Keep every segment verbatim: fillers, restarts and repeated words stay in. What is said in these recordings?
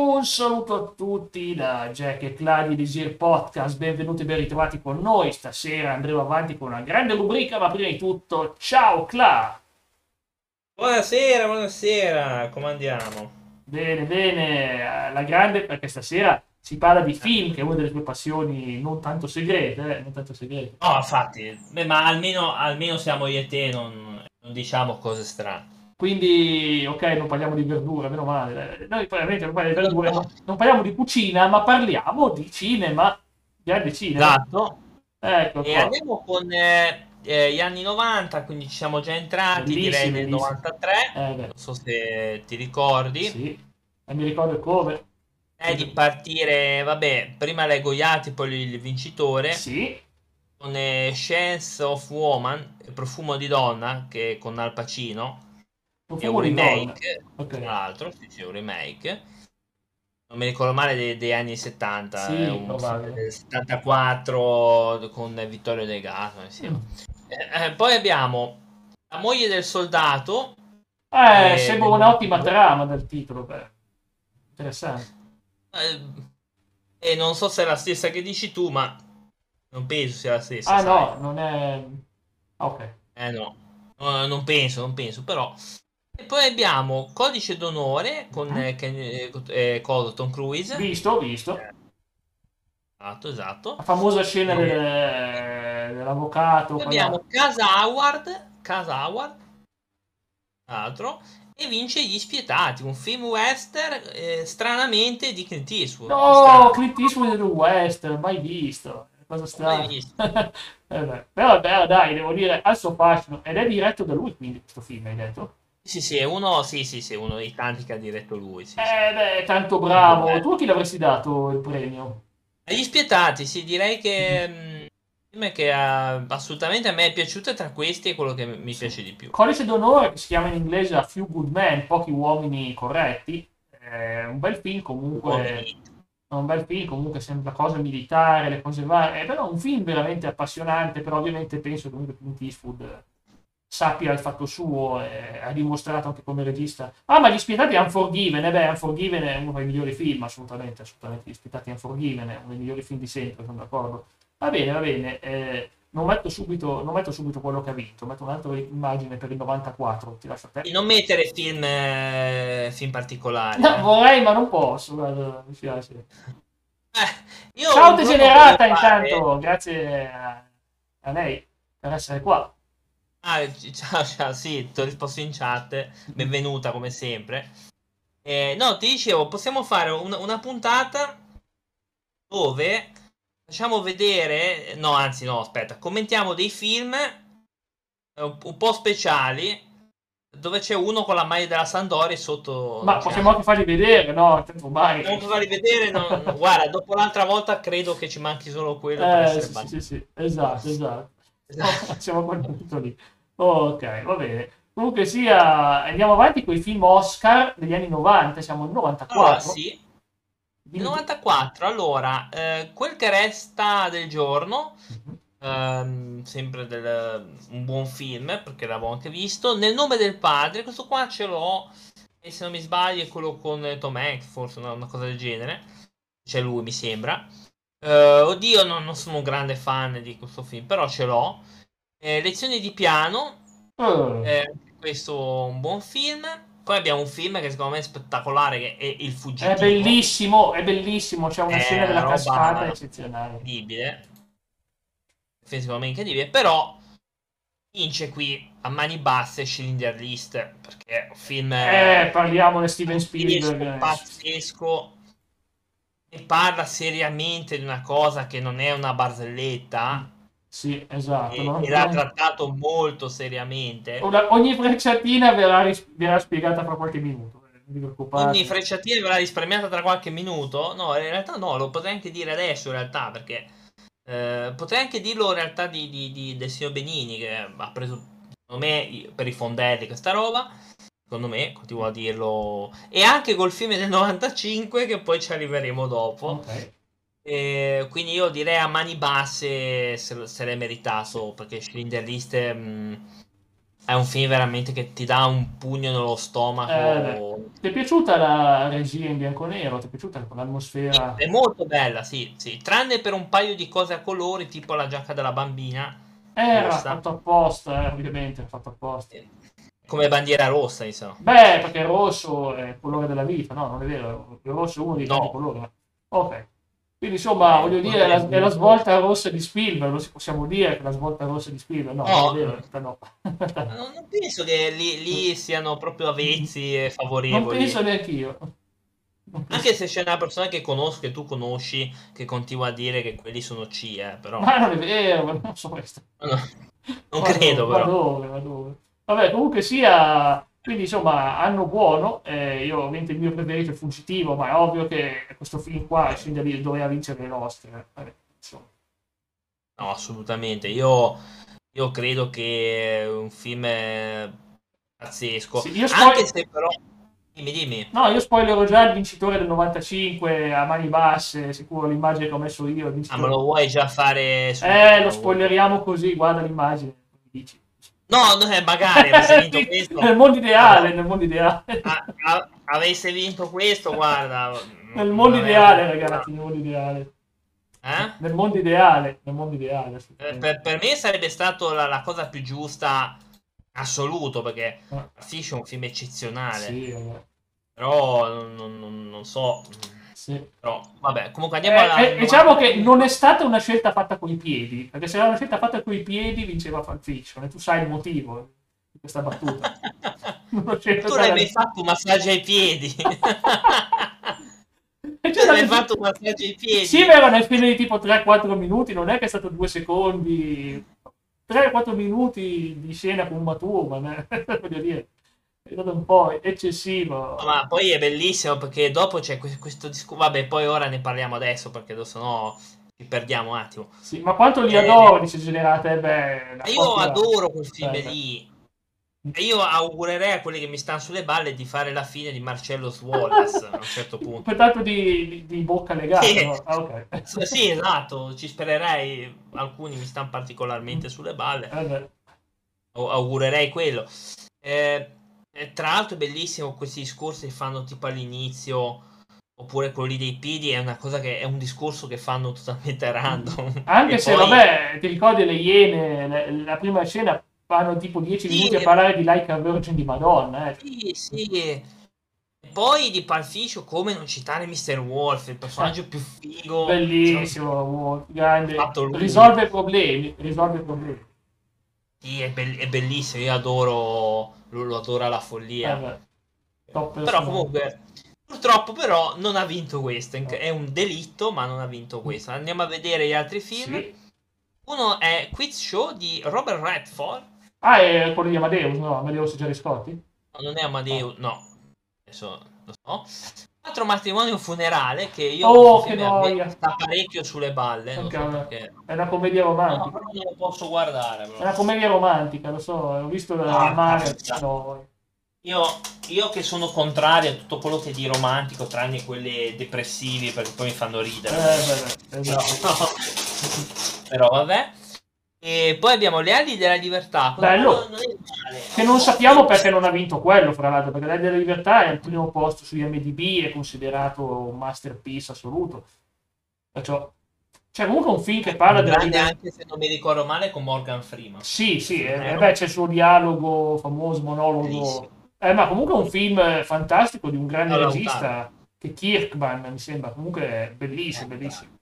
Un saluto a tutti da Jack e Claudio di Sir Podcast, benvenuti e ben ritrovati con noi. Stasera andremo avanti con una grande rubrica, ma prima di tutto, ciao Cla! Buonasera, buonasera, come andiamo? Bene, bene, eh, la grande perché stasera si parla di film, che è una delle tue passioni non tanto segrete, eh, non tanto segrete. No, infatti, beh, ma almeno, almeno siamo io e te, non, non diciamo cose strane. Quindi, ok, non parliamo di verdura, meno male. eh, Noi probabilmente non parliamo di No, verdure, no. non, non parliamo di cucina, ma parliamo di cinema. Grande cinema. Esatto. Ecco E qua. andiamo con eh, eh, gli anni novanta, quindi ci siamo già entrati, direi Bellissimi, nel bellissimi. novantatré, Eh beh, non so se ti ricordi. sì. E mi ricordo come. È di partire, vabbè, prima leggo gli altri, poi il vincitore, Sì, con eh, Chance of Woman, Profumo di donna, che è con Al Pacino. È un profumo di donna. remake, tra Ok. l'altro, sì, sì, un remake. Non mi ricordo male dei, degli anni settanta, è Sì, un film probabile. del settantaquattro con Vittorio De Gato insieme. Mm. Eh, eh, poi abbiamo La moglie del soldato Eh, eh, sembra del un'ottima novantadue. trama dal titolo, beh. Interessante. Eh, e non so se è la stessa che dici tu, ma non penso sia la stessa, Ah sai. no, non è... Ah, ok. Eh no, No, non penso, non penso, però. E poi abbiamo Codice d'onore con Mhm. eh, Ken- eh, eh, coso, Tom Cruise. Visto, visto. Eh, Esatto, La esatto. famosa scena del- Eh, dell'avvocato Poi con la... abbiamo Casa Howard, Casa Howard, tra l'altro, e vince Gli Spietati, un film western eh, stranamente di Clint Eastwood. Che No, strano, Clint Eastwood del western, mai visto. Cosa non l'ho mai strana. visto. Eh beh, però beh, dai, devo dire, ha il suo fascino. Ed è diretto da lui, quindi, questo film, hai detto? Sì, sì, è uno, sì, sì, sì, è uno dei tanti che ha diretto lui, sì, sì. Eh beh, tanto Molto bravo. bello. Tu a chi l'avresti dato il premio? Gli Spietati, sì, direi Mhm. che mh, film che ha- assolutamente a me è piaciuto e tra questi è quello che mi Sì. piace di più. Codice d'onore, che si chiama in inglese A Few Good Men, pochi uomini corretti. È un bel film comunque, Uomini. è un bel film comunque, sempre la cosa militare, le cose varie. È però un film veramente appassionante, però ovviamente penso che comunque Clint Eastwood sappia il fatto suo, e ha dimostrato anche come regista. Ah, ma Gli Spietati è Unforgiven, e beh, Unforgiven è uno dei migliori film, assolutamente, assolutamente. Gli Spietati è Unforgiven è uno dei migliori film di sempre, sono d'accordo. Va bene, va bene. eh, non metto subito, non metto subito quello che ha vinto, metto un'altra immagine per il novantaquattro, ti lascio a te. E non mettere film, eh, film particolari, No, eh. vorrei, ma non posso, guarda, mi spiace. Eh, io Ciao un giorno voglio degenerata, fare. intanto, grazie a, a lei per essere qua. Ah, c- ciao, ciao, sì, ti ho risposto in chat. Benvenuta come sempre. Eh, no, ti dicevo, possiamo fare un- una puntata dove facciamo vedere. No, anzi, no, aspetta, commentiamo dei film eh, un, un po' speciali dove c'è uno con la maglia della Sampdoria e sotto Ma c'è. possiamo anche farli vedere, no? Tanto ormai. Possiamo farli vedere? No, no, guarda, dopo l'altra volta credo che ci manchi solo quello per Eh, essere sì, sì, sì, banditi. sì, esatto, esatto. Oh, siamo a quel punto lì. Ok, va bene. Comunque sia, andiamo avanti con i film Oscar degli anni novanta, siamo nel Allora, novantaquattro. sì, nel Dimmi tu. novantaquattro, allora, eh, quel che resta del giorno, Mhm. ehm, sempre del- un buon film, perché l'avevo anche visto, Nel nome del padre, questo qua ce l'ho, e se non mi sbaglio è quello con eh, Tom Hanks, forse una, una cosa del genere, c'è lui mi sembra. Eh, oddio, no, non sono un grande fan di questo film, però ce l'ho. Eh, Lezioni di piano, Eh, eh, questo è un buon film. Poi abbiamo un film che secondo me è spettacolare, che è Il è Fuggitivo. bellissimo, è bellissimo, c'è una scena È una della cascata roba eccezionale. incredibile, effettivamente incredibile, però vince qui a mani basse Schindler List, perché è un film Eh, eh, parliamo di Steven Spielberg. pazzesco, eh, pazzesco, e parla seriamente di una cosa che non è una barzelletta, Sì, esatto. e, non- e l'ha non- trattato molto seriamente. Una- ogni frecciatina verrà, ris- verrà spiegata fra qualche minuto. eh, Non vi Ogni preoccupate. frecciatina verrà risparmiata tra qualche minuto? No, in realtà no, lo potrei anche dire adesso, in realtà, perché eh, potrei anche dirlo in realtà di, di- di- del signor Benini, che ha preso, secondo me, per i fondelli questa roba. Secondo me, continuo a dirlo. E anche col film del novantacinque, che poi ci arriveremo dopo. Ok. E quindi io direi a mani basse se, se l'è Sì. meritato, perché Schindler List mh, è un film veramente che ti dà un pugno nello Eh, stomaco. ti è piaciuta la regia in bianco e nero? Ti è piaciuta l'atmosfera? È molto bella, sì, sì, tranne per un paio di cose a colori, tipo la giacca della bambina Era rossa, fatto apposta, eh, ovviamente, era fatto apposta. eh, come bandiera rossa, insomma. Beh, perché il rosso è il colore della vita, no, non è vero, il rosso è uno dei tanti No, colori. ma- Ok. Quindi, è insomma, il voglio dire, è colore la, è la blu. svolta rossa di Spielberg, lo si possiamo dire che è la svolta rossa di Spielberg? No, non è No, vero, in realtà no. non non penso che lì, lì siano proprio avvezzi e Non penso favorevoli. neanche io. Non penso. Anche se c'è una persona che conosco, che tu conosci, che continua a dire che quelli sono C, eh, però. Ma non è vero, ma non so questo. No, non Ma dove, credo, ma però. dove, ma dove? Vabbè, comunque sia, quindi insomma, anno buono, eh, io ovviamente il mio preferito è Fuggitivo, ma è ovvio che questo film qua, scende lì, doveva vincere l'Oscar. eh. Vabbè, insomma. No, assolutamente. Io, io credo che è un film eh, pazzesco. Sì, io Anche spoil- se però. Dimmi, dimmi. no, io spoilerò già il vincitore del novantacinque a mani basse, sicuro l'immagine che ho messo io, il Ah, me vincitore. lo vuoi già fare Eh, subito? lo Me lo vuoi già- spoileriamo così, guarda l'immagine. Dici. No, no, eh, magari avesse vinto Nel questo. mondo Guarda, ideale, nel mondo ideale. a- a- avesse vinto questo, guarda, non Nel non mondo avrei ideale, avuto una. ragazzi, nel mondo ideale. Eh? Nel mondo ideale, nel mondo ideale, Per, assolutamente. per- per me sarebbe stata la, la cosa più giusta assoluto, perché Ah, Fish è un film eccezionale, sì, vabbè. però non, non- non- non so. Sì. Però, vabbè, comunque andiamo Eh, al eh, diciamo che novantacinque. non è stata una scelta fatta coi piedi, perché se era una scelta fatta coi piedi vinceva Pulp Fiction, e tu sai il motivo di questa battuta. Una scelta Tu non hai mai dalla- fatto un massaggio ai piedi? E Tu c'è non da- hai mai fatto un massaggio ai Sì, piedi? vero, nel film di tipo tre quattro minuti, non è che è stato due secondi, tre quattro minuti di scena con Uma Thurman, eh. Voglio dire, è stato un po' eccessivo. Ma poi è bellissimo perché dopo c'è que- questo discorso. Vabbè, poi ora ne parliamo adesso perché adesso no ci perdiamo un attimo. Sì, ma quanto li Eh, adoro, dice Generate, eh, beh, la io coppia. adoro quel film Eh, lì. E io augurerei a quelli che mi stanno sulle balle di fare la fine di Marcellus Wallace a un certo punto. Pertanto di, di, di bocca legata, Sì, no? Ah, ok. sì, sì, esatto, ci spererei. Alcuni mi stanno particolarmente sulle balle. Eh, beh. O- augurerei quello. Eh, eh, tra l'altro è bellissimo questi discorsi che fanno tipo all'inizio, oppure quelli dei piedi, è una cosa che è un discorso che fanno totalmente random. Anche E se, poi vabbè, ti ricordi le Iene, le- la prima scena fanno tipo dieci sì, minuti a parlare di Like a Virgin di Madonna, eh. sì, sì. E poi di Pulp Fiction, come non citare mister Wolf, il Eh, personaggio più figo bellissimo, wow, grande, fatto lui. risolve problemi, risolve problemi. Sì, è, bell- è bellissimo, io adoro, lo, lo adoro alla Eh, follia. beh, top Però personaggio. comunque, purtroppo però non ha vinto questo, Eh, è un delitto, ma non ha vinto questo. Andiamo a vedere gli altri film. sì. Uno è Quiz Show di Robert Redford. Ah, è quello di Amadeus, no? Amadeus Gerry Scotti? No, non è Ah. Amadeus, no. Adesso lo so. Altro matrimonio funerale che io questo Oh, che film a me noia! sta parecchio sulle balle, non Anche so a me. perché. È una commedia No, romantica. però non lo posso guardare, È bro. una commedia romantica, lo so, ho visto il Ah, mare. cazzo. No. Io, io che sono contrario a tutto quello che è di romantico, tranne quelle depressivi, perché poi mi fanno Eh, ridere. beh, beh, Però, esatto. però vabbè. E poi abbiamo Le ali della libertà. Quello Bello. non è male. Che non sappiamo perché non ha vinto quello, fra l'altro, perché l'Aria della Libertà è al primo posto su I M D B, è considerato un masterpiece assoluto. Perciò, cioè comunque è un film che parla Un della grande libertà. anche se non mi ricordo male con Morgan Freeman. Sì, sì, Film eh, vero? beh, c'è il suo dialogo, famoso monologo. Bellissimo. Eh, ma comunque è un film eh, fantastico di un grande Da valutare. regista, che Kirkman, mi sembra, comunque è bellissimo, Eh, bellissimo.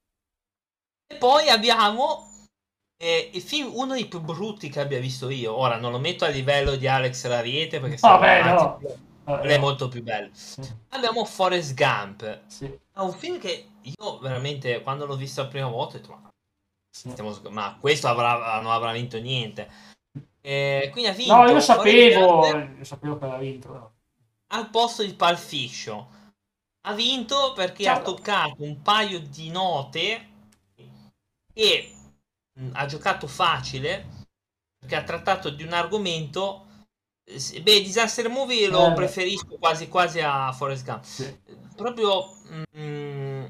E poi abbiamo eh, il film, uno dei più brutti che abbia visto io. Ora non lo metto a livello di Alex Raviete perché siamo Vabbè, avanti. no. Vabbè, Quello è no. molto più bello. Abbiamo Forrest Gump. Sì, È un film che io veramente quando l'ho visto la prima volta ho detto ma, sì. stiamo- ma questo avrà- non avrà vinto niente. Eh, quindi ha No, io vinto Forrest sapevo, Gump io sapevo che aveva vinto. No. al posto di Pulp Fiction. Ha vinto perché ha Ciao. toccato un paio di note e mh, ha giocato facile perché ha trattato di un argomento. eh, s- Beh, Disaster Movie lo Eh, beh, preferisco quasi quasi a Forrest Gump. sì. Proprio mm,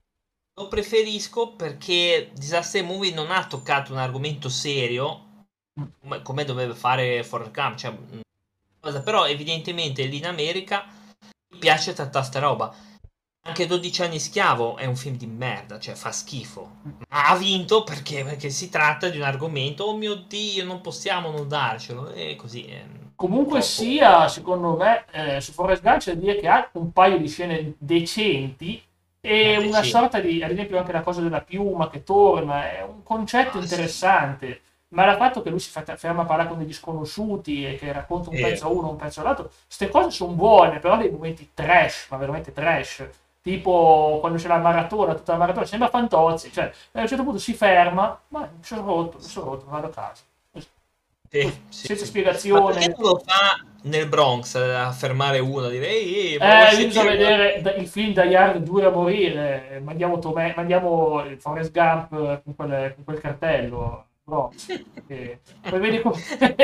lo preferisco perché Disaster Movie non ha toccato un argomento serio, come, come doveva fare Forrest Gump, cioè, mh, cosa- però evidentemente lì in America mi piace trattare sta roba. Anche dodici anni schiavo è un film di merda, cioè fa schifo. Ma ha vinto perché, perché si tratta di un argomento, oh mio Dio, non possiamo non darcelo, e così, eh, Comunque purtroppo. sia, secondo me, eh, su Forrest Gump c'è da dire che ha un paio di scene decenti e Eh, una decine. sorta di, ad esempio anche la cosa della piuma che torna, è un concetto Ah, sì. interessante, ma il fatto che lui si fa- ferma a parlare con degli sconosciuti e che racconta un Eh, pezzo a uno, un pezzo all'altro, queste cose sono buone, però dei momenti trash, ma veramente trash, tipo quando c'è la maratona, tutta la maratona, sembra Fantozzi, cioè a un certo punto si ferma, ma mi sono rotto, mi sono rotto, vado a casa. Così, sì, così, sì, senza sì. Ma perché spiegazione. non lo fa nel Bronx eh, a fermare uno, a dire, ehi, ehi, ma vuoi Eh, io bisogna sentire una... vedere da- il film Die Hard due a morire. Mandiamo, Tomè- mandiamo il Forrest Gump eh, con, quelle- con quel cartello. Bronx. E poi vedi come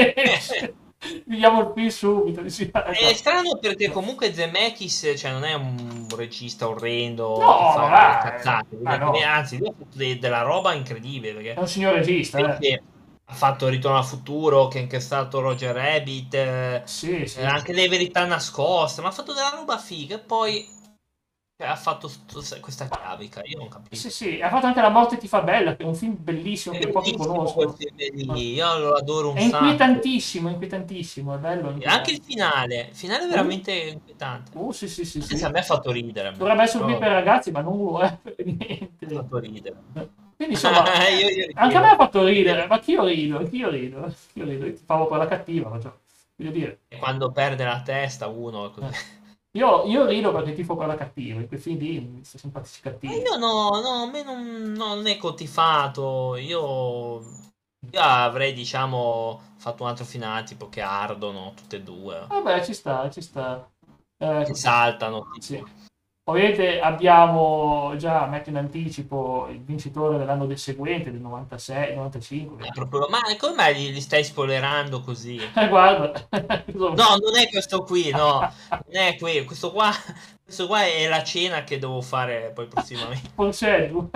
esce. Vediamo il film subito. Dici, "Ah, È no, strano perché comunque Zemeckis, cioè, non è un regista orrendo che no, ma fa le va, eh, cazzate, ma evidentemente, no, anzi, lui ha fatto de- della roba incredibile, è perché un signor regista, eh. invece ha fatto Ritorno al futuro, che anche è stato Roger Rabbit, eh, Sì, eh, sì. anche Le verità nascoste, ma ha fatto della roba figa, e poi cioè, ha fatto st- questa chiavica, io non Sì, capisco. sì, ha fatto anche La morte ti fa bella, che è un film bellissimo È che pochi bellissimo quel conoscono. film Ma lì, io lo adoro un è sacco. inquietantissimo, inquietantissimo, è bello, è E anche inquietante. il finale, il finale è Uh, veramente inquietante. uh, sì, sì, sì, Anche se a sì. me ha fatto ridere, a me. Dovrebbe essere un film Però per ragazzi, ma non lo è per ha niente. fatto ridere. Quindi insomma, Io, eh, io anche a me ha ridevo. fatto Io ridere, ma ridevo. chi io rido, chi io rido, chi io rido, io ti favo quella cattiva, ma cioè, voglio dire. E quando perde la testa uno è così. eh. Io, io rido perché tifo quella cattiva, in quei film lì mi sono simpatici Ma cattivi. io no, no, a me non, non è cotifato. Io, io avrei, diciamo, fatto un altro finale tipo che ardono tutte e due. Vabbè, ci sta, ci sta. Eh, Che così. saltano, Sì. tipo. Ovviamente abbiamo già, metto in anticipo, il vincitore dell'anno del seguente, del novantasei, novantacinque. È proprio- ma come mai li, li stai spoilerando così? Eh, guarda, No, non è questo qui, no, non è qui. Questo qua, questo qua è la cena che devo fare poi prossimamente. Porcello.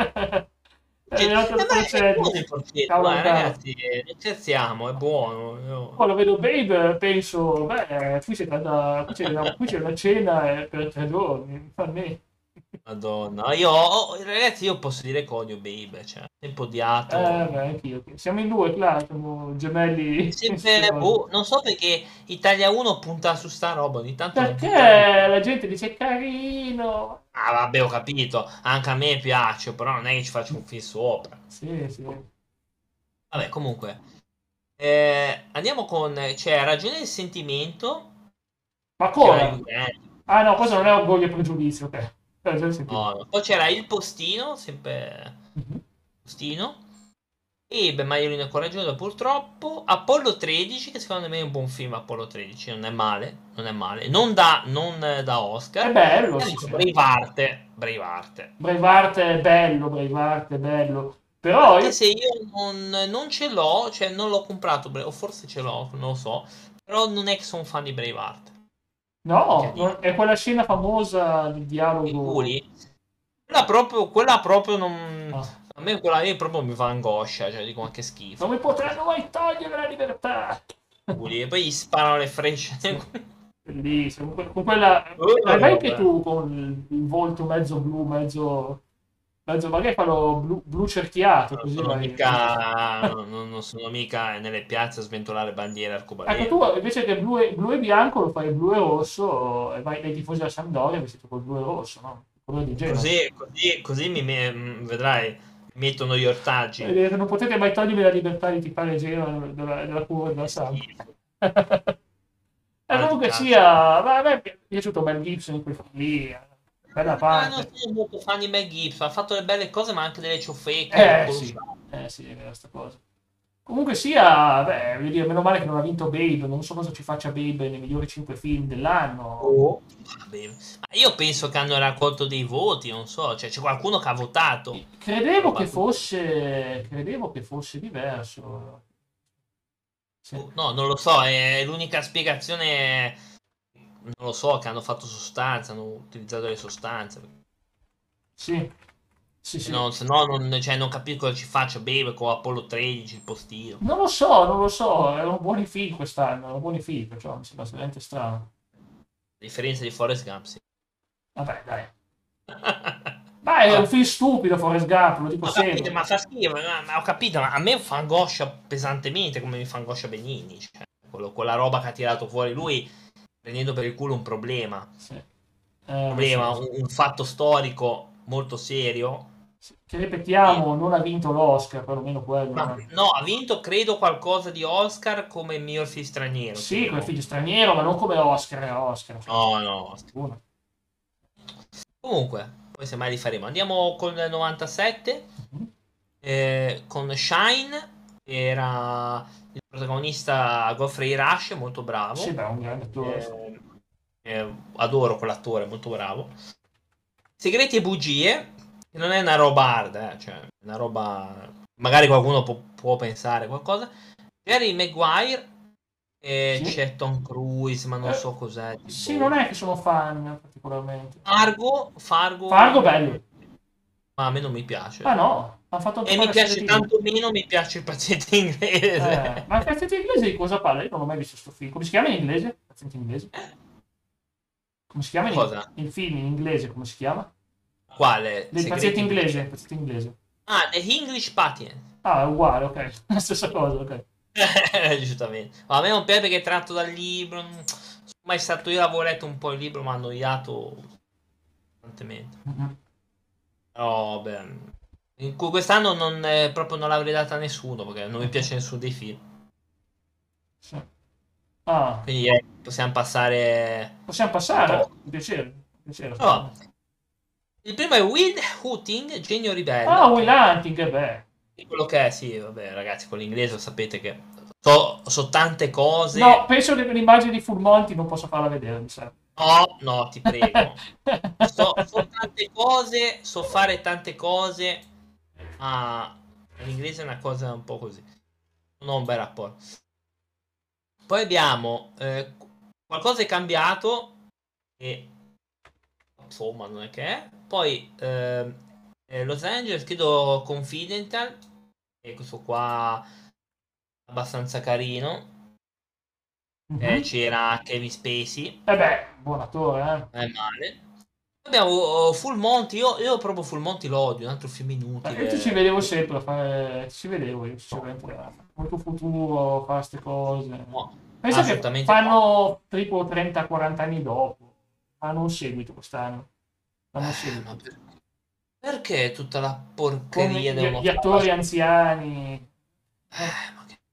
È Cioè, arrivato eh, il ma è porcello. buono il porcetto, Cavolo, guarda, cavolo. ragazzi, eh, non scherziamo, è buono. Io- Quando vedo Babe penso, beh, qui c'è stata, qui c'è una, qui c'è una cena eh, per tre giorni, a me. Madonna, io, ho- ragazzi, io posso dire che odio Babe, cioè, sempre Eh, beh, odiato. anch'io. Siamo in due, claro, siamo È gemelli in ste sempre, cose. boh, non so perché Italia uno punta su sta roba, ogni tanto la Perché buttano giù. la gente dice carino. Ah, vabbè, ho capito, anche a me piace, però non è che ci faccio un film sopra. Sì, sì. Vabbè, comunque, eh, andiamo con, c'è Ragione del sentimento, Ma c'era come? Juventus, Ah no, sì, questo non sì. è orgoglio e pregiudizio, ok. Eh, già il No, sentimento. no. Poi c'era Il Postino, sempre Mhm. Postino, e beh, Maialino è coraggiosa purtroppo, Apollo tredici, che secondo me è un buon film, Apollo tredici, non è male, non è male, non da, non eh, da È Oscar, bello, e sì, amico sì. Braveheart, Braveheart. Braveheart è bello, Braveheart è bello. Però Anche io se io non, non ce l'ho, cioè non l'ho comprato, Bra- o forse ce l'ho, non lo so, però non è che sono un fan di Braveheart, no, non- incredibile. è quella scena famosa del dialogo. Sicuri? Quella proprio, quella proprio non... Ah, A me quella lì proprio mi fa angoscia, cioè dico ma che non schifo. mi potranno mai togliere la libertà. Sicuri? E poi gli sparano le frecce. Sì, bellissimo. Con que- con quella. L'hai mai Oh, anche vabbè. tu con il, il volto mezzo blu, mezzo. mezzo magari quello blu, blu cerchiato, Non così sono vai. vai- mica, non, non sono mica nelle piazze a sventolare bandiere Ecco, arcobaleno. tu invece che blu e, blu e bianco lo fai blu e rosso e vai dai tifosi della Sampdoria vestito col blu e rosso, no? Il colore di Genova. Così, così, così mi, me- mm, vedrai, mi mettono gli E ortaggi. dire, non potete mai togliermi la libertà di tifare Genova della, della curva della Che Samp. schifo. E Mal di comunque cazzo. sia, ma a me è piaciuto Mel Gibson in quel film lì, eh, bella Ma non parte. sono molto fan di Mel Gibson, ha fatto delle belle cose ma anche delle ciofeche Eh sì, colossali. eh sì, è vera sta cosa. Comunque sia, beh, voglio dire, meno male che non ha vinto Babe, non so cosa ci faccia Babe nei migliori cinque film dell'anno. Oh. Vabbè. Ma io penso che hanno raccolto dei voti, non so, cioè c'è qualcuno che ha votato. Credevo che Roba così. fosse, credevo che fosse diverso. Sì, Oh, no, non lo so, è l'unica spiegazione, non lo so, che hanno fatto sostanza, hanno utilizzato le sostanze. sì, Sì, Se sì. no, se no non, cioè, non capisco cosa ci faccio, beve con Apollo tredici, il postino. Non lo so, non lo so, erano buoni film quest'anno, erano buoni film, perciò mi sembra veramente strano. A differenza di Forrest Gump, sì. Vabbè, dai. Dai, è un Vabbè, film stupido, Forrest Gump, lo dico ho capito, sempre. ma fa schifo, ma, ma ho capito, ma a me fa angoscia pesantemente come mi fa angoscia Benigni, cioè, quello- quella roba che ha tirato fuori lui prendendo per il culo un problema, un Sì. Eh, beh, problema, sì, un, sì. un fatto storico molto serio. Sì. Che E- ripetiamo, non ha vinto l'Oscar, perlomeno quello. ma Non ha... no, ha vinto credo qualcosa di Oscar come miglior film straniero, Sì, come temo. figlio straniero, ma non come Oscar, è Oscar. Cioè, No, no. uno. Comunque, poi semmai li faremo. Andiamo con il novantasette, Mhm. eh, con Shine, che era il protagonista Geoffrey Rush, molto Sì, bravo. beh, è un grande attore. Sì. Eh, eh, adoro quell'attore, molto bravo. Segreti e bugie, che non è una roba hard, eh, cioè una roba... Magari qualcuno può, può pensare qualcosa. Jerry Maguire, e Sì. c'è Tom Cruise, ma non Eh, so cos'è. sì, non Tipo... è che sono fan particolarmente. Fargo, Fargo Fargo, bello. ma a me non mi piace. Ah no, hanno fatto anche E mi quella serie piace T V. tanto meno, mi piace il paziente Eh, inglese. ma il paziente inglese di cosa parla? Io non ho mai visto questo film. Come si chiama in inglese? Paziente inglese? Come si chiama in, Cosa? il film in inglese? Come si chiama? Quale? Il paziente Segreti inglese, bugie? il paziente inglese. Ah, The English Patient. Ah, è uguale, ok. La stessa cosa, ok. Giustamente. Ma a me non piace perché è tratto dal libro. Non sono mai stato io, avevo letto un po' il libro, mi ha annoiato costantemente. Mhm. Però, beh, in cui quest'anno non, eh, proprio non l'avrei data a nessuno perché non mi piace nessuno dei film. Sì. Ah, Quindi eh, possiamo passare possiamo al passare? top. Mi piacere, mi piacere, Allora, assolutamente. il primo è Will Hooting, Genio Ah, Ribelle, Will che Hunting, eh beh. è quello che è, sì, vabbè, ragazzi, con l'inglese sapete che so, so tante No, cose. penso che l'immagine di Full Monty non posso farla vedere, mi sa. No, no, ti prego. So, so tante cose, so fare tante cose, ma l'inglese è una cosa un po' così. Non ho un bel rapporto. Poi abbiamo eh, qualcosa è cambiato e insomma non è che è. Poi eh, eh, Los Angeles, credo Confidential, e questo qua abbastanza carino. Eh, Mhm. c'era Kevin Spacey, Eh beh, buon attore, eh. non è male. Abbiamo oh, Full Monty, io, io proprio Full Monty lo odio, un altro film Eh, io ci inutile. vedevo sempre a fare, ci vedevo io, sinceramente, a fare molto futuro, fare queste cose. No, Pensa che assolutamente no. fanno tipo trenta quaranta anni dopo, hanno un seguito quest'anno, hanno un Eh, ma seguito. per- perché tutta la Con porcheria gli, devono gli farla attori su? anziani, eh, Eh, ma, che-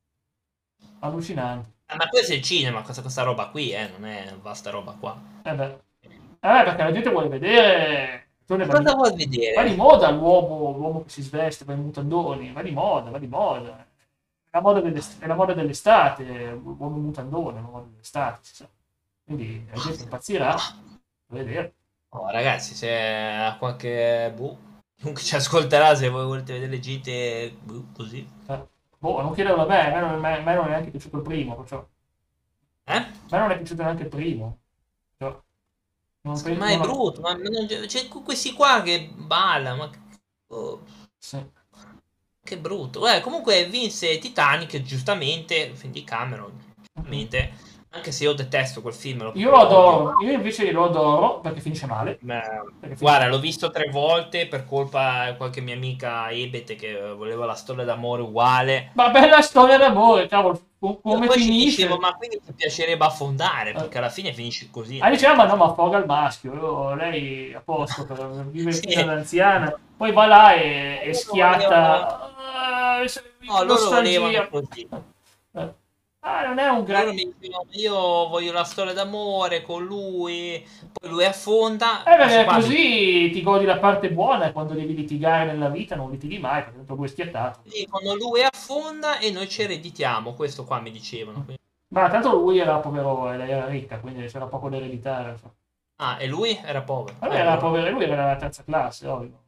allucinante. eh, ma questo è il cinema, questa, questa roba qui, eh, non è vasta roba qua. Eh beh. Eh, perché la gente vuole vedere, Ma va di, cosa vuoi va di vedere? moda l'uomo, l'uomo che si sveste, va in mutandoni, va di moda, va di moda. È la moda dell'est- è la moda dell'estate, l'uomo in mutandone, è la moda dell'estate, si sa. Quindi la gente impazzirà a vedere. Oh, ragazzi, se a qualche... Boh, chiunque ci ascolterà, se voi volete vedere gente boh, così. Eh, boh, non chiederlo a me, a me non, a me non è neanche piaciuto il primo, perciò. A Eh? me non è piaciuto neanche il primo. Perciò non pe- Ma è non ho- brutto, ma ma non- c'è questi qua che ballano, ma... oh, sì. che brutto. Guarda, comunque vinse Titanic, giustamente, film di Cameron, Mhm. giustamente. Anche se io detesto quel film, lo, Io lo lo odio. adoro, io invece lo adoro perché finisce male. Ma, Perché guarda, finisce... l'ho visto tre volte per colpa di qualche mia amica Ebete che voleva la storia d'amore uguale. Ma bella storia d'amore, cavolo, co- Io come poi ci dicevo, finisce? ma quindi ti piacerebbe affondare, Eh, perché alla fine finisce così, ah, non è diceva, ma che... no, ma affoga il maschio, io- lei a posto, per, vive fino Sì. all'anziana, poi va là e, e Loro volevano... schiatta, ah, No, loro volevano nostalgia. così. Eh, ah, non è un Loro grande... mi dicevano, io voglio la storia d'amore con lui, poi lui affonda, Eh, questo perché qua mi così ti godi la parte buona e quando devi litigare nella vita non litighi mai, perché tanto lui è schiattato. dicono lui affonda e noi ci ereditiamo, questo qua mi dicevano. Quindi- Ma tanto lui era povero e lei era ricca, quindi c'era poco da ereditare. Insomma. Ah, e lui era povero. Ma lui Eh, era allora, povero, lui era nella terza classe, ovvio.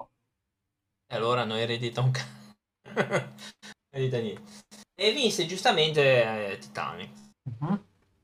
e allora noi eredita un cazzo. Eredita niente. E vinse giustamente eh, Titanic. Mhm.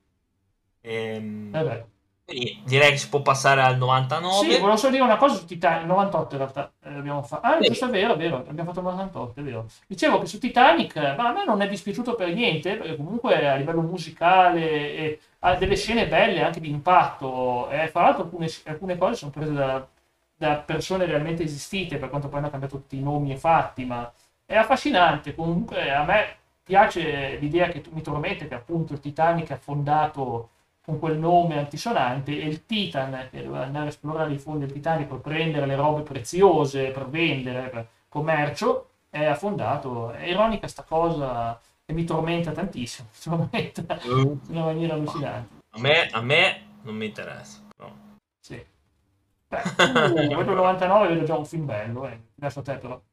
Ehm, Eh beh. quindi direi che si può passare al Sì, novantanove. volevo solo dire una cosa su Titanic, novantotto in realtà. Eh, abbiamo fatto. Ah, Sì. giusto, è vero, è vero, abbiamo fatto novantotto, è vero. Dicevo che su Titanic, ma a me non è dispiaciuto per niente, perché comunque a livello musicale e ha delle scene belle anche di impatto. E fra l'altro alcune, alcune cose sono prese da, da persone realmente esistite, per quanto poi hanno cambiato tutti i nomi e fatti, ma è affascinante. Comunque a me piace l'idea che tu mi tormenti, che appunto il Titanic è affondato con quel nome antisonante e il Titan che doveva andare a esplorare i fondi del Titanic per prendere le robe preziose, per vendere, per commercio, è affondato. È ironica sta cosa e mi tormenta tantissimo, mi tormenta Mm. in una maniera allucinante. A me, a me non mi interessa. No. Sì. Beh, tu vedo il novantanove, vedo già un film bello, eh. Ti lascio a te però.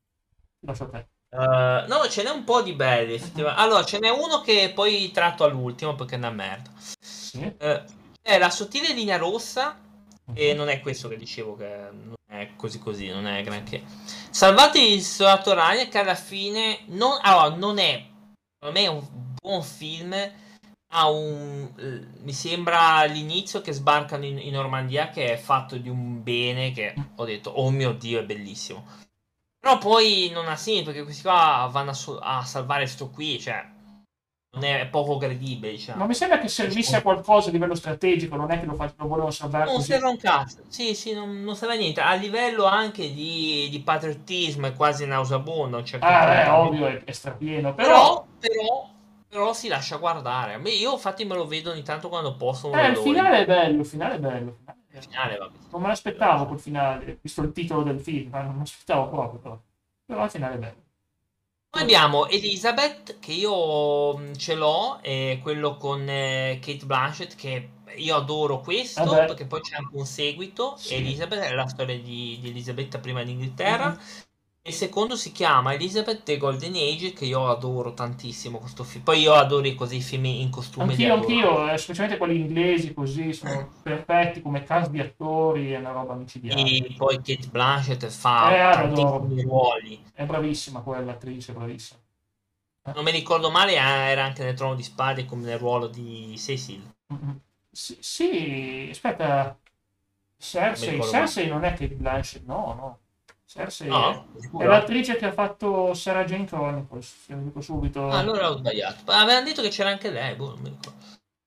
Ti lascio a te. Eh, no, ce n'è un po' di belli, Mhm. effettivamente. Allora, ce n'è uno che poi tratto all'ultimo perché è una merda. Sì. Eh, è La sottile linea rossa, e Mhm. non è questo che dicevo, che non è così così, non è granché. Salvati il Soldato Ryan, che alla fine non, allora, non è, per me è un buon film. Ha un, eh, mi sembra l'inizio che sbarcano in, in Normandia, che è fatto di un bene che ho detto, oh mio Dio, è bellissimo. Però poi non ha senso perché questi qua vanno a, so- a salvare sto qui, cioè non è, è poco credibile, Ma diciamo. mi sembra che servisse a qualcosa a livello strategico, non è che lo, fa- lo volevano salvare Non così. serve un cazzo, sì, sì, non, non serve a niente. A livello anche di, di patriottismo è quasi nauseabondo a un certo Ah, è punto. ovvio, è, è strapieno, però Però, però, però si lascia guardare. A me, io infatti me lo vedo ogni tanto quando posso, me eh, lo il vedo. Il finale è bello, il finale è bello. Il finale è- finale va Non me l'aspettavo quel finale, visto il titolo del film, ma non me l'aspettavo proprio, però. Però il finale è bello. Poi Poi- abbiamo Elizabeth, che io mh, ce l'ho, e quello con eh, Kate Blanchett, che io adoro questo, Vabbè, perché poi c'è anche un seguito. sì. Elizabeth è la storia di, di Elisabetta prima d'Inghilterra. Mm-mm. Il secondo si chiama Elizabeth The Golden Age, che io adoro tantissimo questo film. Poi io adoro i così film in costume, li Anch'io, adoro. anch'io, eh, specialmente quelli inglesi così, sono perfetti come cast di attori, è una roba micidiale. E poi Kate Blanchett Eh, fa ah, l'adoro. tantissimi ruoli. È bravissima quell'attrice, bravissima. Eh, Non mi ricordo male, eh, era anche nel Trono di Spade come nel ruolo di Cecil. mm-mm. Sì, sì, aspetta, Non mi Cersei, ricordo male. Cersei non è Kate Blanchett, no, no. Cersei è, No? è Sicuro? l'attrice che ha fatto Sarah Jane Chronicles, te lo dico Ah, subito. allora ho sbagliato. Ma avevano detto che c'era anche lei, boh, non mi ricordo.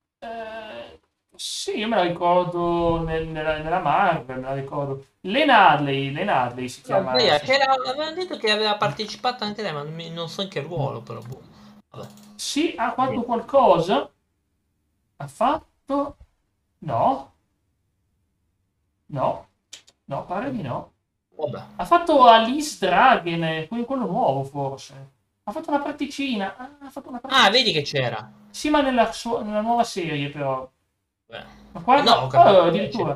Eh, sì, io me la ricordo nel- nella, nella Marvel, me la ricordo. Lena Hadley, Lena Hadley si No, ho chiama. sbagliato. C'era- avevano detto che aveva partecipato anche lei, ma non, mi- non so in che ruolo, però, boh. Vabbè. Sì, ha fatto Niente. qualcosa. Ha fatto... No, no, no, pare di no. Vabbè. Ha fatto Alice Dragon, eh, que- quello nuovo forse. Ha fatto una particina. Ah, ha fatto una Ah, particina. vedi che c'era. Sì, ma nella, sua- nella nuova serie però. Beh. Ma Eh, no, ho guarda, capito oh, che c'era. addirittura.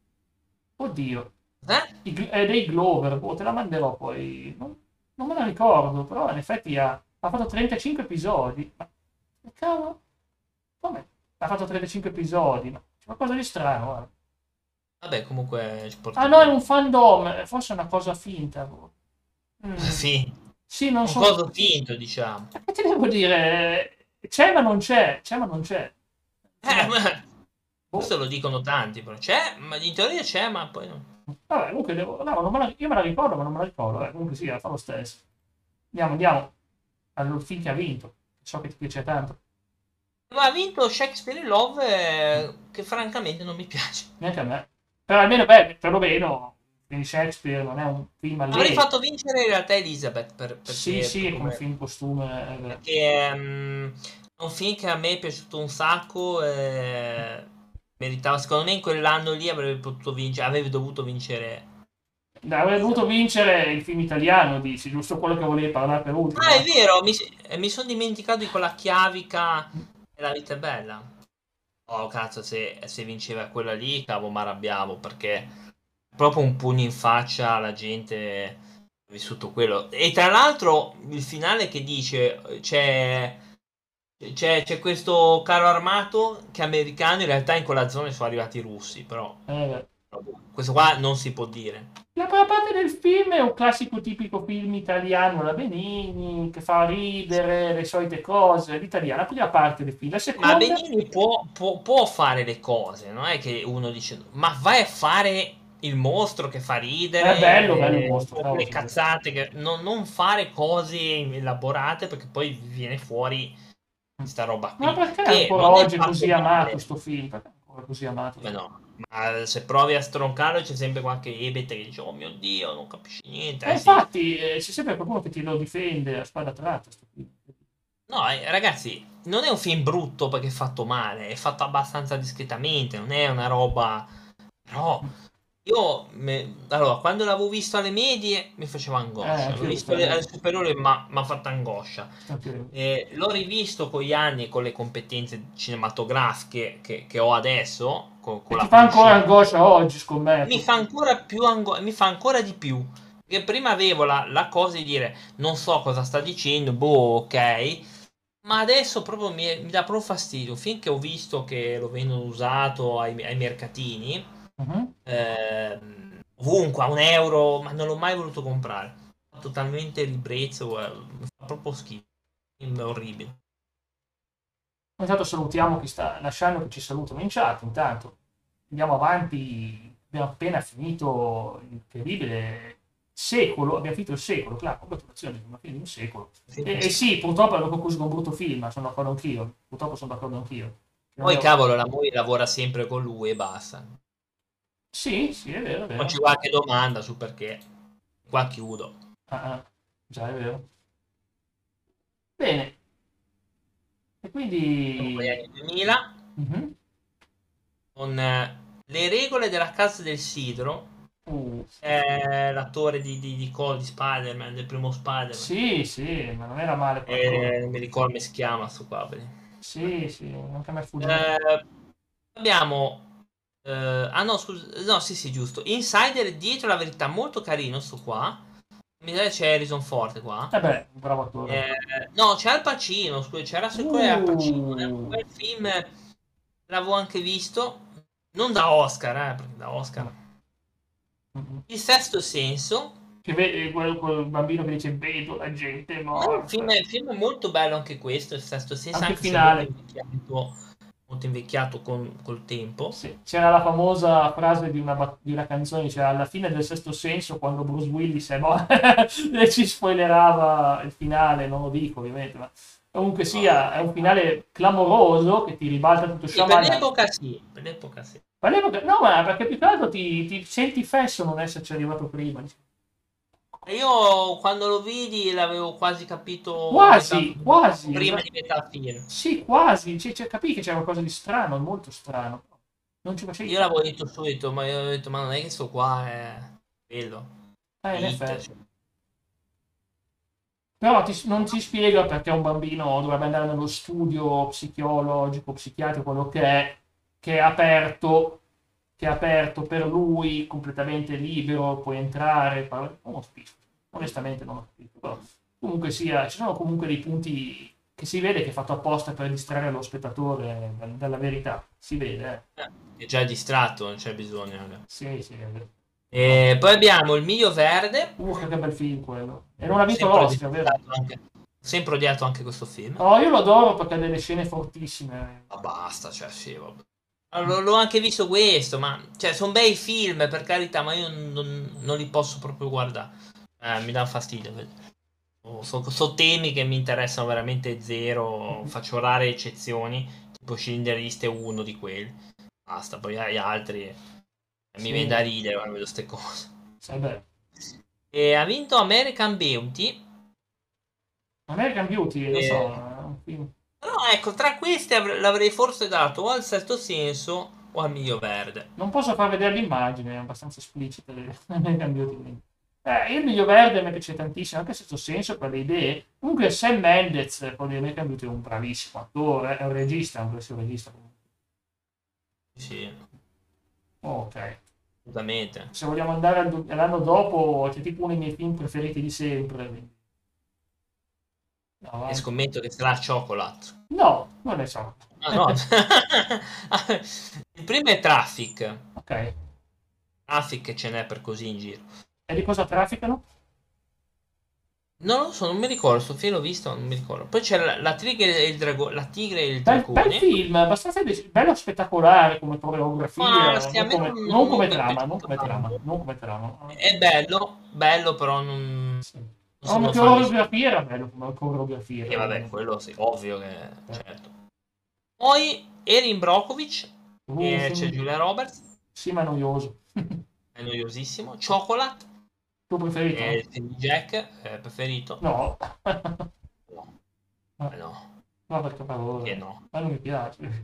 Oddio. Eh? I Gl- È dei Glover, boh, te la manderò poi. Non, non me la ricordo, però in effetti ha, ha fatto trentacinque episodi. Ma che cavolo? Come? Ha fatto trentacinque episodi, ma c'è qualcosa di strano, guarda. Vabbè, comunque ci Ah porta no, è bene. un fandom, eh, forse è una cosa finta, boh. Mm. Sì. Sì, non Un so. coso finto, diciamo. Che ti devo dire? C'è ma non c'è, c'è ma non c'è. Eh, Insomma, ma boh. questo lo dicono tanti, però. C'è, ma in teoria c'è, ma poi no. Vabbè, comunque devo... no, non me la- io me la ricordo, ma non me la ricordo. Eh. Comunque sì, fa lo stesso. Andiamo, andiamo al film che ha vinto. So che ti piace tanto. Ma ha vinto Shakespeare in Love, eh, che francamente non mi piace. Neanche a me. Però almeno, beh, perlomeno, quindi Shakespeare non è un film Avrei allegro. fatto vincere in realtà Elizabeth, per- Sì, perché, sì, è come come- film costume. È vero. perché mm, è un film che a me è piaciuto un sacco. E meritava, secondo me in quell'anno lì avrebbe potuto vincere, avrebbe dovuto vincere Dai, avrei dovuto Elizabeth. vincere il film italiano, dici, giusto quello che volevi parlare per ultimo. Ah, è Eh. vero, mi, eh, mi sono dimenticato di quella chiavica e la vita è bella. Oh, cazzo, se, se vinceva quella lì, cavo, mi arrabbiavo perché è proprio un pugno in faccia alla gente ha vissuto quello. E tra l'altro, il finale che dice eh, c'è, c'è, c'è questo carro armato che è americano, in realtà in quella zona sono arrivati i russi, però Eh, questo qua non si può dire. La prima parte del film è un classico tipico film italiano alla Benigni, che fa ridere, le solite cose, l'italiana, la prima parte del film. La Ma seconda, Benigni può, può- può fare le cose, non è che uno dice, ma vai a fare. il mostro che fa ridere, È bello, bello il eh, mostro, cavolo, le sì. cazzate, che, non, non fare cose elaborate perché poi viene fuori questa roba Ma qui, perché che ancora non è oggi è fatto così amato male. sto film? Perché è ancora così amato? Come no? Ma se provi a stroncarlo c'è sempre qualche ebete che dice, oh mio Dio, non capisci niente. E Eh sì. infatti eh, c'è sempre qualcuno che ti lo difende a spada tratta, sto film. No, eh, ragazzi, non è un film brutto perché è fatto male, è fatto abbastanza discretamente, non è una roba. Però io, me- allora, quando l'avevo visto alle medie mi faceva Eh, angoscia, l'ho anch'io ho visto visto la alle, alle media. superiori ma mi ha fatto angoscia. Anch'io. Eh, l'ho rivisto con gli anni e con le competenze cinematografiche che, che ho adesso, con, E con ti la fa ancora conoscenza. angoscia oggi, Mi scommetto. fa ancora più ango- mi fa ancora di più. Perché prima avevo la, la cosa di dire non so cosa sta dicendo, boh, ok. Ma adesso proprio mi, mi dà proprio fastidio. Finché ho visto che lo vendono usato ai, ai mercatini, Mhm. ehm, ovunque a un euro, ma non l'ho mai voluto comprare. Totalmente ribrezzo, guarda, mi fa proprio schifo. È orribile. Intanto salutiamo chi sta lasciando che ci salutano in chat. Intanto andiamo avanti. Abbiamo appena finito il terribile secolo. Abbiamo finito il secolo, claro, congratulazioni, abbiamo finito un secolo. Sì, E, e sì. sì, purtroppo è concluso con un brutto film, ma sono d'accordo anch'io. Purtroppo sono d'accordo anch'io. Che non Poi è- cavolo, la moglie lavora sempre con lui e basta. Sì, sì, è vero, è Faccio vero. qualche domanda su perché. Qua chiudo. Ah, ah, già è vero. Bene, e Siamo con gli quindi. anni duemila, Mhm. con eh, le regole della casa del sidro. Uh, È l'attore di, di, di, Call- di Spider-Man, del primo Spider-Man. sì, sì, ma non era male quell'attore. Eh, non mi ricordo come si chiama sto qua. Vedi. Sì, sì, anche a me sfugge un attimo. Eh, abbiamo. eh, ah no, scusa. No, sì, sì, giusto. Insider dietro la verità, molto carino sto qua. Mi sa che c'è Harrison Ford qua. Eh beh, un bravo attore. Eh, no, c'è Al Pacino, scusa, c'era secondo me Al Pacino. eh. Uh, Quel film l'avevo anche visto. Non da Oscar, eh, perché da mm, Oscar. mm. Il sesto senso. Che vede quel, quel bambino che dice vedo la gente Ma è un film, morta. il film è molto bello anche questo, il sesto senso, Anche il anche se molto finale. invecchiato, molto invecchiato con, col tempo. Sì, c'era la famosa frase di una, bat- di una canzone, diceva alla fine del sesto senso, quando Bruce Willis è morto, e ci spoilerava il finale, non lo dico ovviamente, ma comunque Ah. sia, è un finale clamoroso che ti ribalta tutto Sì, per Shyamalan. l'epoca sì, per l'epoca sì. Parliamo che- No, ma perché più che altro ti, ti senti fesso non esserci arrivato prima. E io quando lo vidi l'avevo quasi capito a metà, Quasi, quasi, prima esa- di metà film. sì, quasi, cioè, cioè, capì che c'era qualcosa di strano, molto strano. Non ci facevi Io caso. l'avevo detto subito, ma io ho detto, ma non è che sto qua è quello, Eh, è in hit. effetti. Cioè. Però ti- non si spiega perché un bambino dovrebbe andare nello studio psichiologico, psichiatrico, quello che è, che è aperto, che è aperto per lui, completamente libero, puoi entrare, parlare. Non ho capito. Onestamente non ho capito. Però, comunque sia, ci sono comunque dei punti che si vede che è fatto apposta per distrarre lo spettatore da- dalla verità. Si vede, eh. Eh, È già distratto, non c'è bisogno. raga. Sì, sì, è vero. No. E poi abbiamo il Miglio Verde. Uh, che bel film quello. E non ha vinto Sempre l'Oscar, vero? odiato anche, sempre odiato anche questo film. No, io lo adoro perché ha delle scene fortissime. Ma basta, cioè, sì, vabbè. Allora, l'ho anche visto questo, ma cioè, sono bei film, per carità, ma io non, non li posso proprio guardare. Eh, mi dà fastidio. Sono temi che mi interessano veramente zero. Faccio rare eccezioni, tipo Schindler List è uno di quelli. Basta, poi gli altri eh, mi viene Sì, da ridere quando vedo queste cose. sai beh. E ha vinto American Beauty. American Beauty, lo so, E è un film. Però ecco, tra queste avr- l'avrei forse dato o al sesto senso o al Miglio Verde. Non posso far vedere l'immagine, è abbastanza esplicita le- American Beauty. quindi. Eh, io il Miglio Verde mi piace tantissimo, anche se questo senso per le idee. Comunque Sam Mendes, con di American Beauty, è un bravissimo attore, è un regista, è un bravissimo regista comunque. Sì, Ok. assolutamente. Se vogliamo andare al du- all'anno dopo, c'è tipo uno dei miei film preferiti di sempre. quindi E avanti. scommetto che sarà Chocolate. No, non ne so. Ah no. Il primo è Traffic. Ok. Traffic ce n'è per così in giro. E di cosa trafficano? Non lo so, non mi ricordo, sto film l'ho visto, ma non mi ricordo. Poi c'è la, la tigre e il drago- la tigre e il Bel, bel dragone. film, abbastanza dec- bello spettacolare come Ma coreografia, sì, a non me non, come, non non- non come mi è trama, non piaciuto come trama, tanto. non come trama. È bello, bello, però non, Sì. non No, come sono fan di... coreografia era bello, come coreografia E era vabbè, bello. quello sì, ovvio che... Eh, certo. Poi Erin Brockovich, un e c'è film, Giulia Roberts, sì, ma noioso. è noiosissimo. Chocolate, Tuo che è preferito? il film di Jack, è preferito. No. No, No, eh no, no, perché che parole, no. ma non mi piace.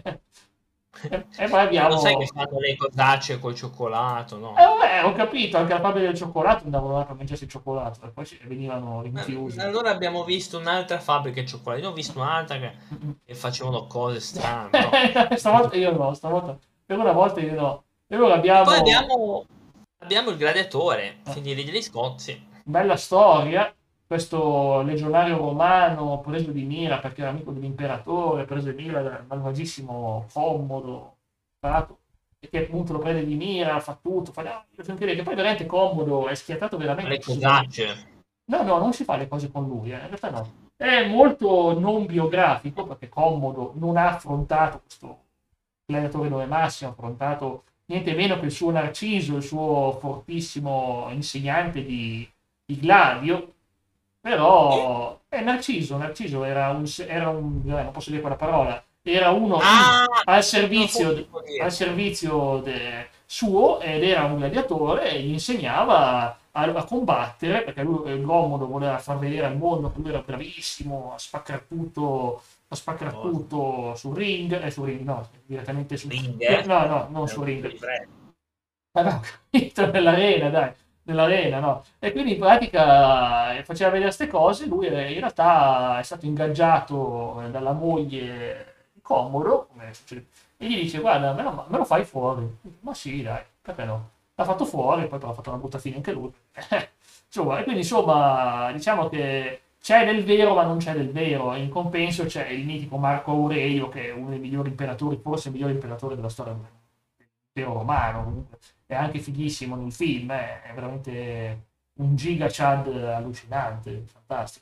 E, e poi Ma non sai che abbiamo... fanno le cosacce col cioccolato, Eh, no? vabbè, ho capito, anche la fabbrica del cioccolato andavano là per mangiarsi il cioccolato e poi ci- venivano Ma- rinchiusi. Allora abbiamo visto un'altra fabbrica di cioccolato, io ho visto un'altra che, Mm-mm. che facevano cose strane, però... Stavolta io no, stavolta per una volta io no. E allora E poi abbiamo abbiamo, abbiamo il gladiatore, eh, film di Ridley Scott, sì. bella storia, questo legionario romano preso di mira perché era amico dell'imperatore, preso di mira dal malvagissimo Commodo, imparato, e che appunto lo prende di mira, fa tutto, fa no, io sono che poi veramente Commodo è schiattato Le veramente assolutamente. cosacce. No, no, non si fa le cose con lui, eh, in realtà no. È molto non biografico perché Commodo non ha affrontato questo gladiatore dove Massimo, ha affrontato niente meno che il suo Narciso, il suo fortissimo insegnante di, di Gladio, Sì? però è Narciso, Narciso era un, era un eh, non posso dire quella parola, era uno in- Ah, al non so servizio, tipo al dire. servizio de- suo ed era un gladiatore e gli insegnava a, a combattere perché lui, eh, l'uomo lo voleva far vedere al mondo che lui era bravissimo a spaccare tutto, a spaccare Oh, tutto sul ring, eh, sul ring no, direttamente su, ring, eh? no, no, non È un sul tipo ring, di freddo. avevo capito nell'arena, dai, nell'arena, no? E quindi in pratica eh, faceva vedere queste cose, lui eh, in realtà è stato ingaggiato eh, dalla moglie di Commodo, come succede, e gli dice, guarda, me lo, me lo fai fuori. Ma sì, dai, perché no? L'ha fatto fuori, poi però ha fatto una brutta fine anche lui. Insomma, e quindi insomma, diciamo che c'è del vero, ma non c'è del vero. In compenso c'è il mitico Marco Aurelio, che è uno dei migliori imperatori, forse il migliore imperatore della storia dell'impero romano. Comunque è anche fighissimo nel film, eh, è veramente un giga Chad allucinante, fantastico.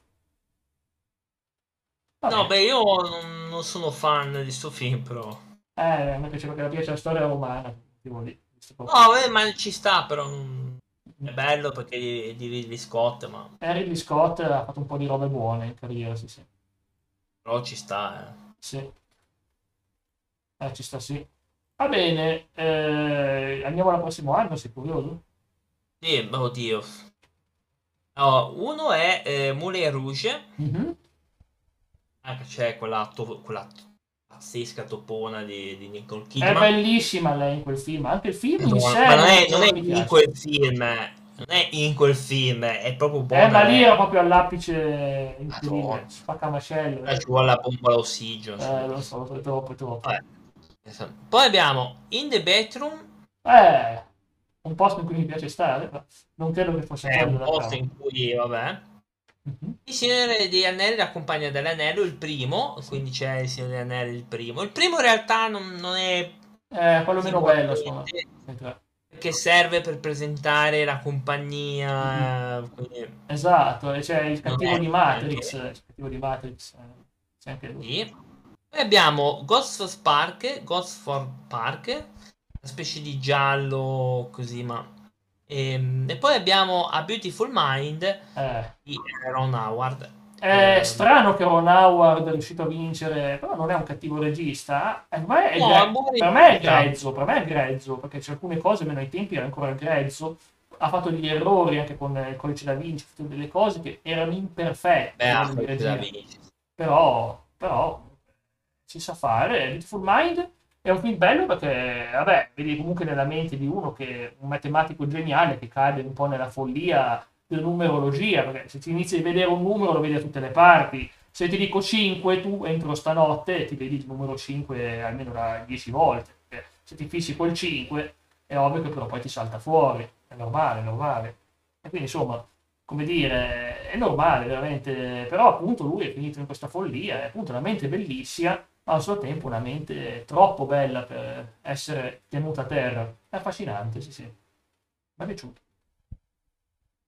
Va No, bene, beh, io non, non sono fan di sto film, però. eh, a me piace perché mi piace la storia romana, ti vuol dire, questo proprio. No, beh, ma ci sta, però non... È bello perché è di Ridley Scott, ma E Ridley Scott ha fatto un po' di robe buone in carriera, sì, sì. però ci sta, eh. Sì, eh, ci sta sì. Va bene, eh, andiamo al prossimo anno, sei curioso? Sì, beh, oddio. No, uno è eh, Moulin Rouge, Mhm. anche c'è quella, to- quella pazzesca topona di, di Nicole È Kidman. bellissima lei in quel film, anche il film in Madonna, ma sé non non, è, non è non mi in piace. quel film, eh. Non è in quel film, è proprio Eh, buona ma lì lei. era proprio all'apice incredibile, Madonna. spaccamascello. Là ci vuole la bomba all'ossigeno, Eh, insomma. lo so, è troppo, è troppo. Vabbè. Insomma. Poi abbiamo In the Bedroom, Eh, un posto in cui mi piace stare, ma non credo che fosse è quello un la posto trama. in cui, vabbè. Mhm. Il Signore degli Anelli, la Compagnia dell'Anello, il primo, Sì. quindi c'è il Signore degli Anelli, il primo. Il primo in realtà non, non è Eh, quello così meno bello, insomma. potente, dei tre. perché serve per presentare la Mhm. compagnia, eh, quindi Esatto, e c'è il non cattivo è di granché. Matrix, eh, il cattivo di Matrix, eh, c'è anche lui. Sì. Poi abbiamo Ghost for Park, Ghost for Park, una specie di giallo così, ma... ehm, E, poi abbiamo A Beautiful Mind Eh, di Ron Howard. È Ehm, strano che Ron Howard è riuscito a vincere, però non è un cattivo regista. Eh, per me è, no, è un gre- buon per me è regista. grezzo, per me è grezzo, perché c'è alcune cose, almeno ai tempi era ancora grezzo. Ha fatto degli errori anche con il Codice da Vinci, ha fatto delle cose che erano imperfette a Beh, livello ha di quel da regia. Vinci. Però, però si sa fare. Beautiful Mind è un film bello perché, vabbè, vedi comunque nella mente di uno che è un matematico geniale che cade un po' nella follia della numerologia, perché se ti inizi a vedere un numero lo vedi da tutte le parti. Se ti dico cinque, tu entro stanotte ti vedi il numero cinque almeno da dieci volte. Perché se ti fissi col cinque è ovvio che però poi ti salta fuori. È normale, è normale. E quindi insomma, come dire, è normale veramente, però appunto lui è finito in questa follia, è appunto una mente bellissima, ma al suo tempo una mente troppo bella per essere tenuta a terra. È affascinante, sì, sì. Mi è piaciuto.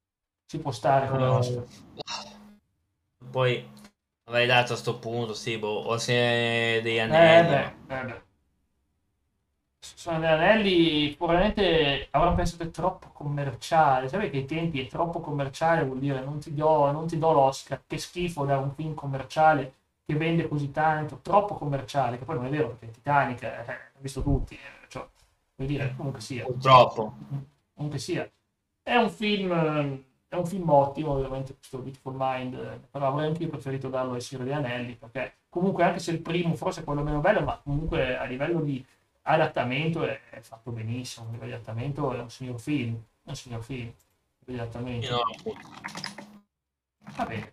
ci può stare come Oscar. Poi avrei dato a sto punto, sì, boh, o se degli Eh anelli, beh, ma eh beh. Sono degli anelli, probabilmente avranno pensato è troppo commerciale. Sai che ai tempi è troppo commerciale, vuol dire non ti do, non ti do l'Oscar. Che schifo da un film commerciale che vende così tanto, troppo commerciale, che poi non è vero perché Titanic, eh, l'hanno visto tutti, eh, cioè, vuol dire, comunque sia. purtroppo. Comunque sia. È un film, eh, è un film ottimo, ovviamente, questo Beautiful Mind, eh, però avrei anche io preferito darlo ai Signore degli Anelli, perché comunque anche se il primo forse è quello meno bello, ma comunque a livello di adattamento è, è fatto benissimo, a livello di adattamento è un signor film, è un signor film, a livello di Sì, adattamento. no, appunto. Va bene.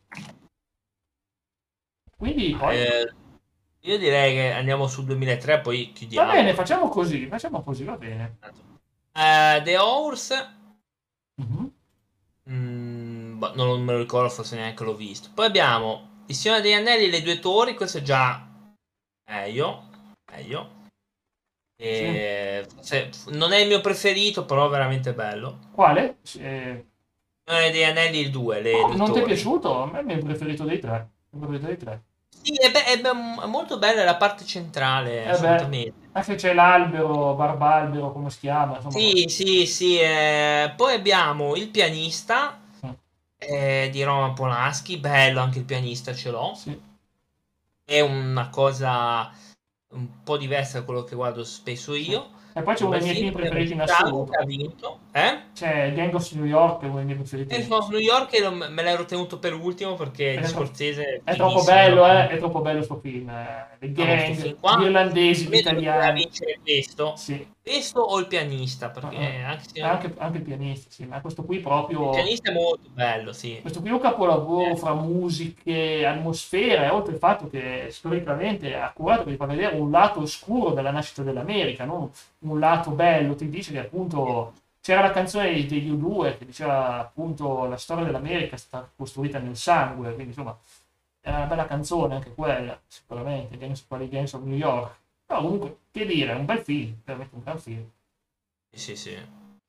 Quindi Ma, poi, eh, io direi che andiamo sul duemilatré, poi va chiudiamo. bene, facciamo così, facciamo così, va bene. Eh, The Horse, Mhm. mm, boh, non me lo ricordo, forse neanche l'ho visto. Poi abbiamo Il Signore degli Anelli e le Due Torri, questo è già meglio, meglio. Sì. E, forse- non è il mio preferito, però veramente bello. Quale? Eh, Il Signore degli Anelli il due, le oh, Due non ti è Torri. piaciuto? A me mi è il preferito dei tre. Il preferito dei tre. Sì, è, be- è be- è molto bella la parte centrale, Eh beh, assolutamente. anche c'è l'albero, Barbalbero, come si chiama, insomma. Sì, sì, sì. eh, Poi abbiamo il pianista Mm, eh, di Roman Polanski, bello anche il pianista, ce l'ho. sì. È una cosa un po' diversa da quello che guardo spesso Sì. io. E poi c'è Un uno bel dei miei film, film abbiamo preferiti in Chicago che assoluto. ha vinto. Eh? C'è Gang of New York, è uno dei miei preferiti. E of New York e lo- me l'ero tenuto per ultimo perché di È, tro- Scorsese è è troppo fighissimo. Io bello, eh? amo È troppo bello sto film. eh. Le amo sto gang, film qua. gli irlandesi, Per gli me doveva italiani. vincere questo. Sì. Questo o il pianista, Ah, perché ah. anche se Anche, anche il pianista, sì. Ma questo qui il proprio. pianista è molto bello, sì. Questo qui è un capolavoro Eh, fra musiche, atmosfere, e oltre il fatto che storicamente è accurato che ti fa vedere un lato oscuro della nascita dell'America, non un lato bello. Ti dice che appunto c'era la canzone degli U due che diceva appunto la storia dell'America è stata costruita nel sangue, quindi insomma è una bella canzone anche quella, sicuramente, Gangs of, Gangs of New York. Però comunque, che dire, è un bel film, veramente un gran film. sì, sì.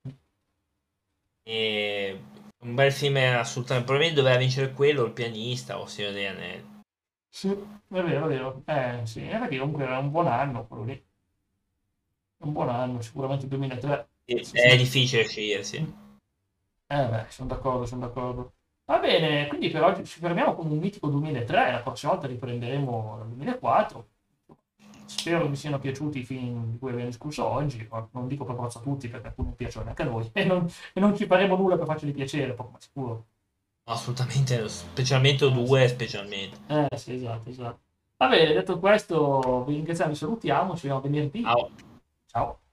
E un bel film assolutamente. Probabilmente doveva vincere quello, il pianista o Signore degli Anelli. Sì, è vero, è vero. Eh sì, è perché comunque era un buon anno quello lì. Un buon anno, sicuramente il duemilatré. Sì, Sì, è sì. difficile scegliere, sì. Mm. Eh beh, sono d'accordo, sono d'accordo. Va bene, quindi per oggi ci fermiamo con un mitico duemilatré, la prossima volta riprenderemo dal duemilaquattro. Spero che vi siano piaciuti i film di cui abbiamo discusso oggi, ma non dico per forza tutti perché alcuni piacciono neanche a noi e non, e non ci faremo nulla per farceli piacere, poco ma sicuro. Assolutamente, specialmente o Eh sì, due, specialmente. eh, sì, esatto, esatto. Va bene, detto questo, vi ringraziamo, vi salutiamo, ci vediamo venerdì. Ciao. Ciao.